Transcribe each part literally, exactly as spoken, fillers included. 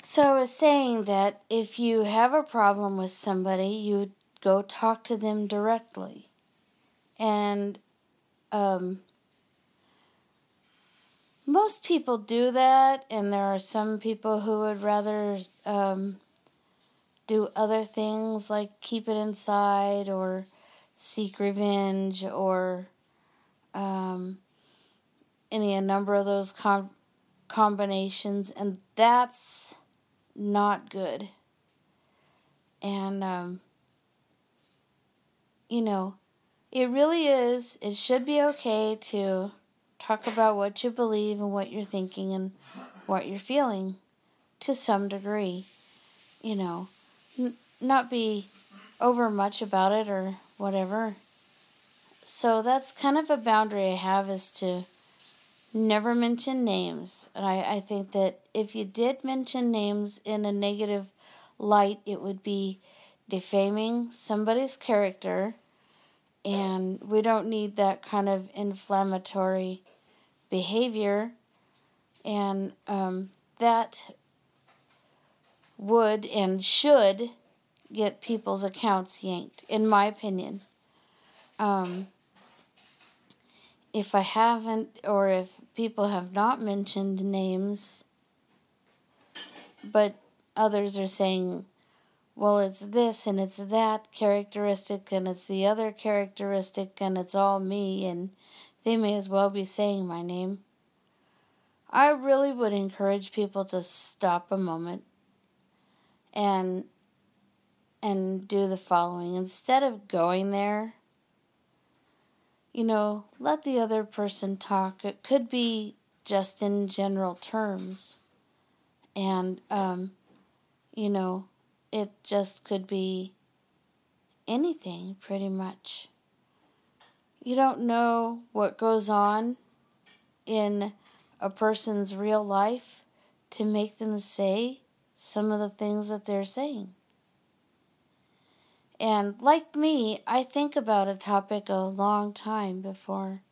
So I was saying that if you have a problem with somebody, you go talk to them directly. And um, most people do that, and there are some people who would rather um, do other things like keep it inside or seek revenge or um, any a number of those com- combinations, and that's not good. And, um, you know, it really is, it should be okay to talk about what you believe and what you're thinking and what you're feeling to some degree. You know, n- not be over much about it or whatever. So that's kind of a boundary I have, is to never mention names. And I, I think that if you did mention names in a negative light, it would be defaming somebody's character, and we don't need that kind of inflammatory behavior, and um, that would and should get people's accounts yanked, in my opinion. Um, if I haven't, or if people have not mentioned names, but others are saying, well, it's this and it's that characteristic and it's the other characteristic and it's all me, and they may as well be saying my name. I really would encourage people to stop a moment and and do the following. Instead of going there, you know, let the other person talk. It could be just in general terms. And, um, you know, it just could be anything, pretty much. You don't know what goes on in a person's real life to make them say some of the things that they're saying. And like me, I think about a topic a long time before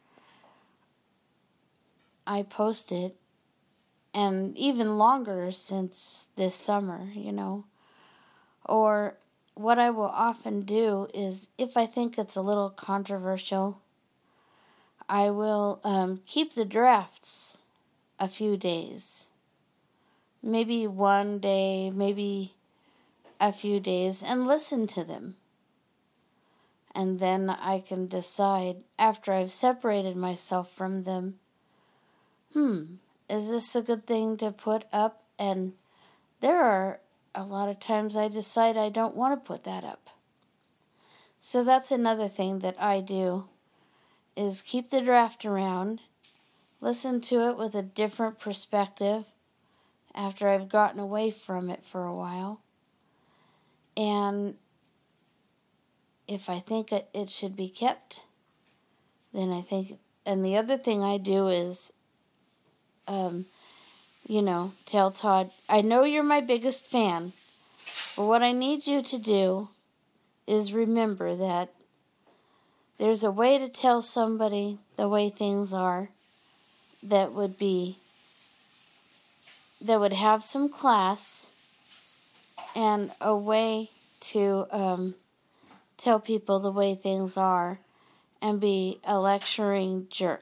I post it, and even longer since this summer, you know. Or what I will often do is, if I think it's a little controversial, I will um, keep the drafts a few days. Maybe one day, maybe a few days, and listen to them. And then I can decide, after I've separated myself from them, hmm, is this a good thing to put up? And there are a lot of times I decide I don't want to put that up. So that's another thing that I do, is keep the draft around, listen to it with a different perspective after I've gotten away from it for a while. And if I think it, it should be kept, then I think, and the other thing I do is, um, you know, tell Todd, I know you're my biggest fan, but what I need you to do is remember that there's a way to tell somebody the way things are that would be, that would have some class, and a way to um, tell people the way things are and be a lecturing jerk.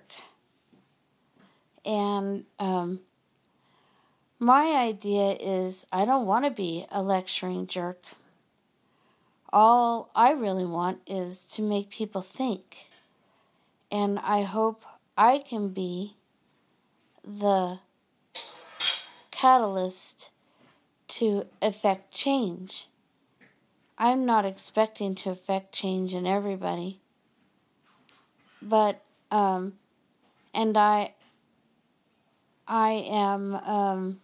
And um, my idea is, I don't want to be a lecturing jerk. All I really want is to make people think. And I hope I can be the catalyst to effect change. I'm not expecting to effect change in everybody. But, um, and I, I am, um,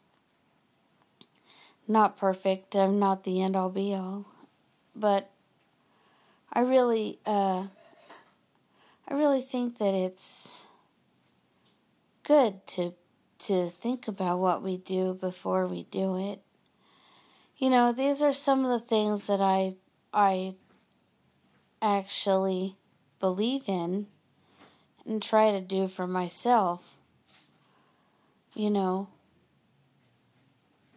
not perfect. I'm not the end all be all. But I really, uh, I really think that it's good to, to think about what we do before we do it. You know, these are some of the things that I, I actually believe in and try to do for myself. You know,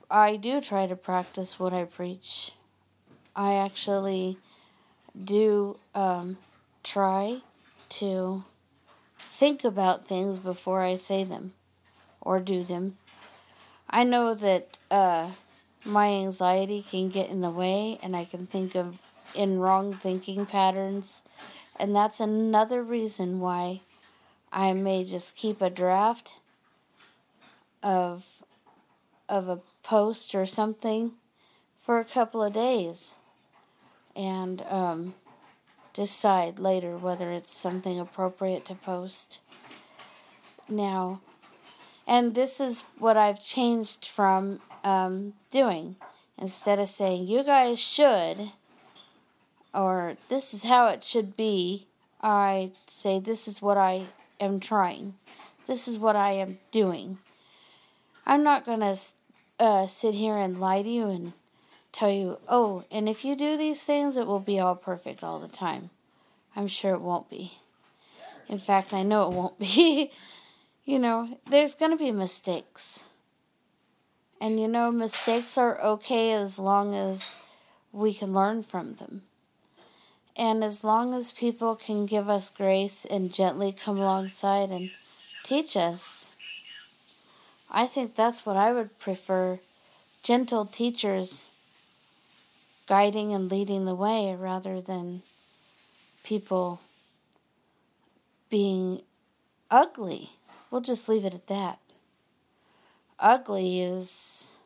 I do try to practice what I preach. I actually do um, try to think about things before I say them or do them. I know that uh, my anxiety can get in the way, and I can think of in wrong thinking patterns, and that's another reason why I may just keep a draft of of a post or something for a couple of days, and um, decide later whether it's something appropriate to post. Now, and this is what I've changed from um, doing. Instead of saying, you guys should, or this is how it should be, I say, this is what I am trying. This is what I am doing. I'm not going to uh, sit here and lie to you and tell you, oh, and if you do these things, it will be all perfect all the time. I'm sure it won't be. In fact, I know it won't be. You know, there's going to be mistakes. And you know, mistakes are okay as long as we can learn from them. And as long as people can give us grace and gently come alongside and teach us, I think that's what I would prefer. Gentle teachers guiding and leading the way rather than people being ugly. We'll just leave it at that. Ugly is...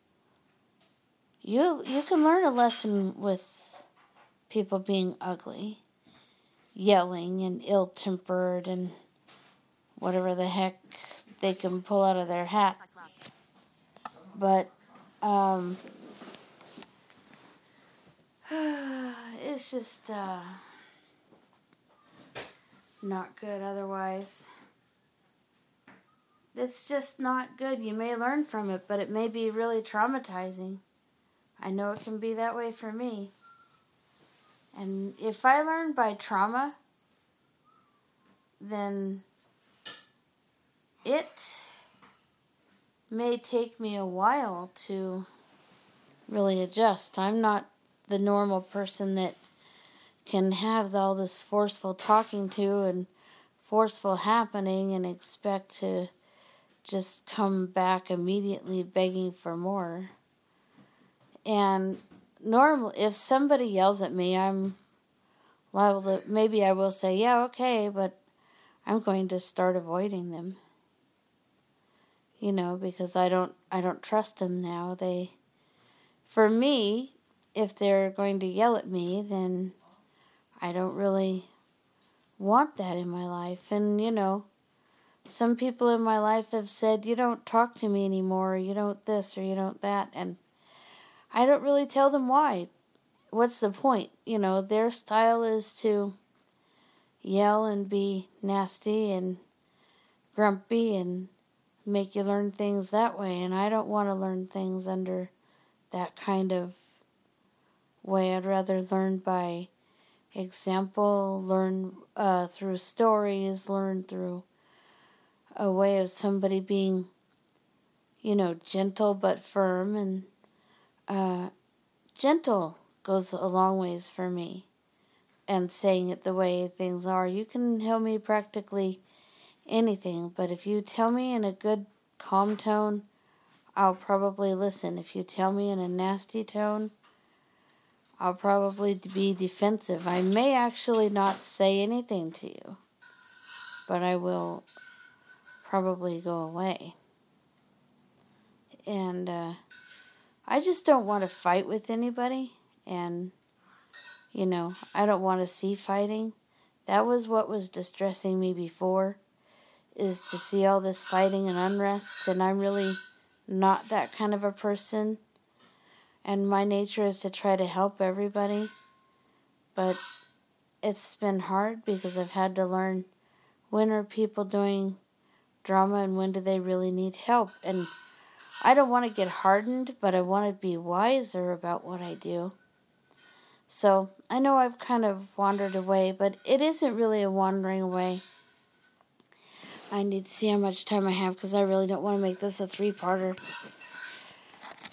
You, you can learn a lesson with people being ugly, yelling and ill-tempered and whatever the heck they can pull out of their hat. But um, it's just uh, not good otherwise. It's just not good. You may learn from it, but it may be really traumatizing. I know it can be that way for me. And if I learn by trauma, then it may take me a while to really adjust. I'm not the normal person that can have all this forceful talking to and forceful happening and expect to just come back immediately begging for more. And normally, if somebody yells at me, I'm liable to, maybe I will say, yeah, okay, but I'm going to start avoiding them. You know, because I don't, I don't trust them now. They, for me, if they're going to yell at me, then I don't really want that in my life. And, you know, some people in my life have said, you don't talk to me anymore, or you don't this, or you don't that, and I don't really tell them why. What's the point? You know, their style is to yell and be nasty and grumpy and make you learn things that way. And I don't want to learn things under that kind of way. I'd rather learn by example, learn uh, through stories, learn through a way of somebody being, you know, gentle but firm. And uh, gentle goes a long ways for me. And saying it the way things are. You can tell me practically anything, but if you tell me in a good, calm tone, I'll probably listen. If you tell me in a nasty tone, I'll probably be defensive. I may actually not say anything to you, but I will probably go away. And uh, I just don't want to fight with anybody, and you know, I don't want to see fighting. That was what was distressing me before, is to see all this fighting and unrest, and I'm really not that kind of a person. And my nature is to try to help everybody. But it's been hard because I've had to learn when are people doing drama and when do they really need help. And I don't want to get hardened, but I want to be wiser about what I do. So, I know I've kind of wandered away, but it isn't really a wandering away. I need to see how much time I have because I really don't want to make this a three-parter.